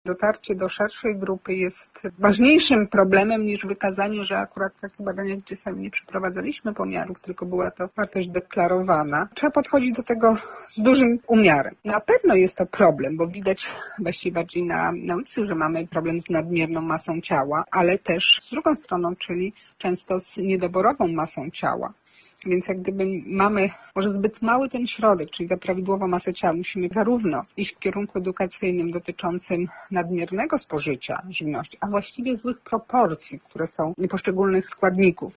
Dotarcie do szerszej grupy jest ważniejszym problemem niż wykazanie, że akurat takie badania, gdzie sami nie przeprowadzaliśmy pomiarów, tylko była to wartość deklarowana. Trzeba podchodzić do tego z dużym umiarem. Na pewno jest to problem, bo widać właściwie bardziej na ulicy, że mamy problem z nadmierną masą ciała, ale też z drugą stroną, czyli często z niedoborową masą ciała. Więc jak gdyby mamy może zbyt mały ten środek, czyli ta prawidłowa masa ciała, musimy zarówno iść w kierunku edukacyjnym dotyczącym nadmiernego spożycia żywności, a właściwie złych proporcji, które są poszczególnych składników